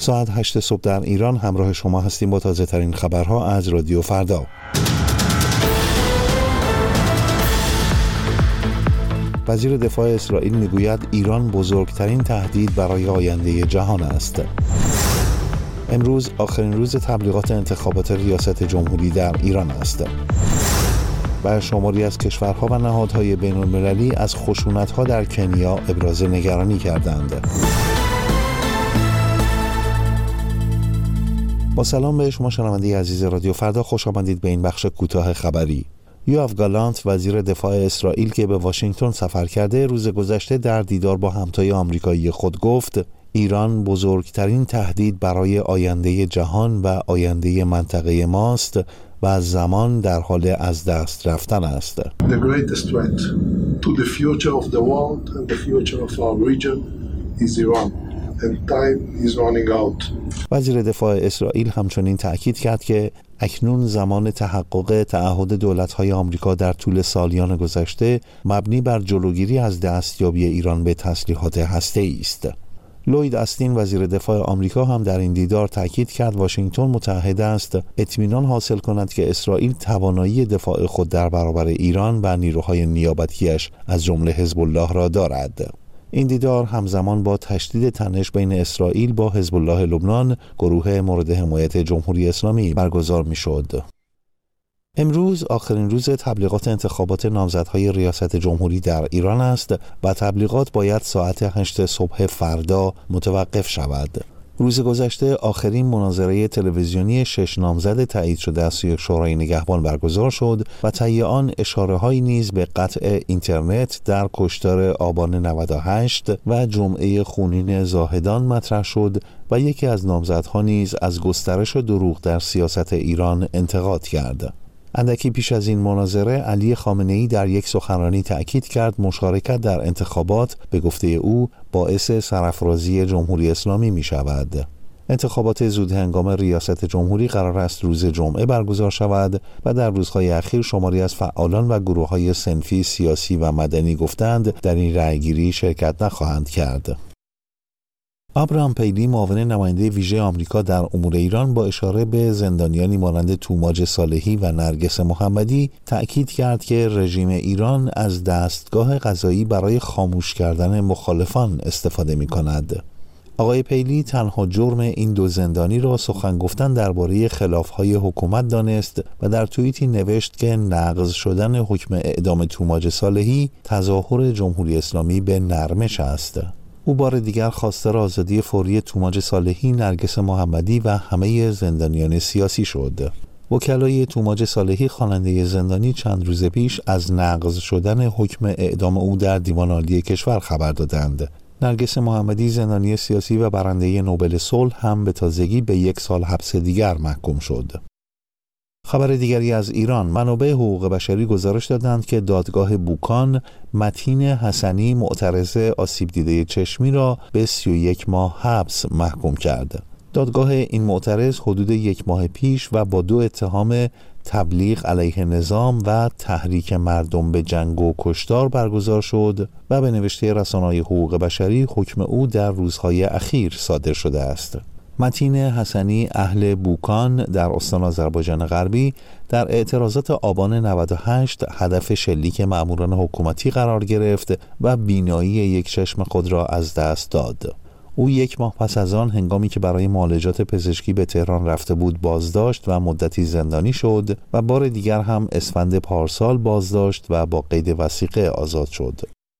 ساعت 8 صبح در ایران همراه شما هستیم با تازه ترین خبرها از رادیو فردا. وزیر دفاع اسرائیل میگوید ایران بزرگترین تهدید برای آینده جهان است. امروز آخرین روز تبلیغات انتخابات ریاست جمهوری در ایران است. و شماری از کشورها و نهادهای بین‌المللی از خشونت‌ها در کنیا ابراز نگرانی کردند. با سلام به شما شنونده عزیز رادیو فردا، خوش آمدید به این بخش کوتاه خبری. یوآف گالانت وزیر دفاع اسرائیل که به واشنگتن سفر کرده، روز گذشته در دیدار با همتای آمریکایی خود گفت ایران بزرگترین تهدید برای آینده جهان و آینده منطقه ماست و از زمان در حال از دست رفتن است. The greatest threat to the future of the world and the future of our region is Iran. And time is running out. وزیر دفاع اسرائیل همچنین تأکید کرد که اکنون زمان تحقق تعهد دولت‌های آمریکا در طول سالیان گذشته مبنی بر جلوگیری از دستیابی ایران به تسلیحات هسته‌ای است. لوید استین وزیر دفاع آمریکا هم در این دیدار تأکید کرد واشنگتن متعهد است اطمینان حاصل کند که اسرائیل توانایی دفاع خود در برابر ایران و نیروهای نیابتی‌اش از جمله حزب الله را دارد. این دیدار همزمان با تشدید تنش بین اسرائیل با حزب الله لبنان، گروه مورد حمایت جمهوری اسلامی، برگزار می‌شد. امروز آخرین روز تبلیغات انتخابات نامزدهای ریاست جمهوری در ایران است و تبلیغات باید ساعت 8 صبح فردا متوقف شود. روز گذشته آخرین مناظره تلویزیونی 6 نامزد تایید شده از سوی شورای نگهبان برگزار شد و طی آن اشاره‌هایی نیز به قطع اینترنت در کشتار آبان 98 و جمعه خونین زاهدان مطرح شد و یکی از نامزدها نیز از گسترش دروغ در سیاست ایران انتقاد کرد. اندکی پیش از این مناظره علی خامنه‌ای در یک سخنرانی تأکید کرد مشارکت در انتخابات به گفته او باعث سرافرازی جمهوری اسلامی می شود. انتخابات زودهنگام ریاست جمهوری قرار است روز جمعه برگزار شود و در روزهای اخیر شماری از فعالان و گروه‌های صنفی سیاسی و مدنی گفتند در این رأیگیری شرکت نخواهند کرد. ابراهام پیلی معاون نماینده ویژه آمریکا در امور ایران با اشاره به زندانیانی مانند توماج صالحی و نرگس محمدی تأکید کرد که رژیم ایران از دستگاه قضایی برای خاموش کردن مخالفان استفاده می‌کند. آقای پیلی تنها جرم این دو زندانی را سخن گفتن درباره خلاف‌های حکومت دانست و در توییتی نوشت که نقض شدن حکم اعدام توماج صالحی تظاهر جمهوری اسلامی به نرمش است. او بار دیگر خواستار آزادی فوری توماج صالحی، نرگس محمدی و همه زندانیان سیاسی شد. وکلای توماج صالحی خواننده زندانی چند روز پیش از نقض شدن حکم اعدام او در دیوان عالی کشور خبر دادند. نرگس محمدی زندانی سیاسی و برنده نوبل صلح هم به تازگی به 1 سال حبس دیگر محکوم شد. خبر دیگری از ایران، منابع حقوق بشری گزارش دادند که دادگاه بوکان متین حسنی معترض آسیب دیده چشمی را به 31 ماه حبس محکوم کرد. دادگاه این معترض حدود 1 ماه پیش و با 2 اتهام تبلیغ علیه نظام و تحریک مردم به جنگ و کشتار برگزار شد و به نوشته رسانه‌های حقوق بشری حکم او در روزهای اخیر صادر شده است. متین حسنی اهل بوکان در استان آذربایجان غربی در اعتراضات آبان 98 هدف شلیک مأموران حکومتی قرار گرفت و بینایی یک چشم خود را از دست داد. او 1 ماه پس از آن هنگامی که برای معالجات پزشکی به تهران رفته بود بازداشت و مدتی زندانی شد و بار دیگر هم اسفند پارسال بازداشت و با قید وثیقه آزاد شد.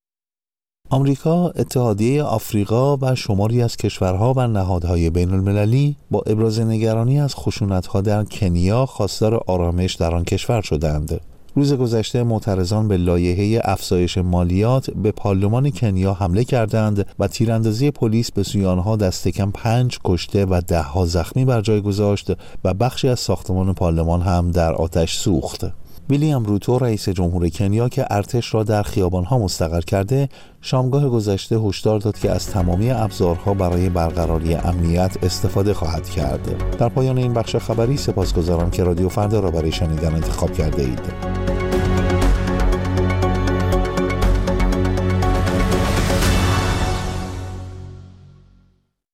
آمریکا، اتحادیه آفریقا و شماری از کشورها و نهادهای بین‌المللی با ابراز نگرانی از خشونت‌ها در کنیا خواستار آرامش در آن کشور شدند. روز گذشته معترضان به لایحه افزایش مالیات به پارلمان کنیا حمله کردند و تیراندازی پلیس به سوی آنها دست کم 5 کشته و 10 زخمی بر جای گذاشت و بخشی از ساختمان پارلمان هم در آتش سوخت. ویلیام روتو رئیس جمهور کنیا که ارتش را در خیابان‌ها مستقر کرده، شامگاه گذشته هشدار داد که از تمامی ابزارها برای برقراری امنیت استفاده خواهد کرد. در پایان این بخش خبری سپاسگزارم که رادیو فردا را برای شنیدن انتخاب کرده اید.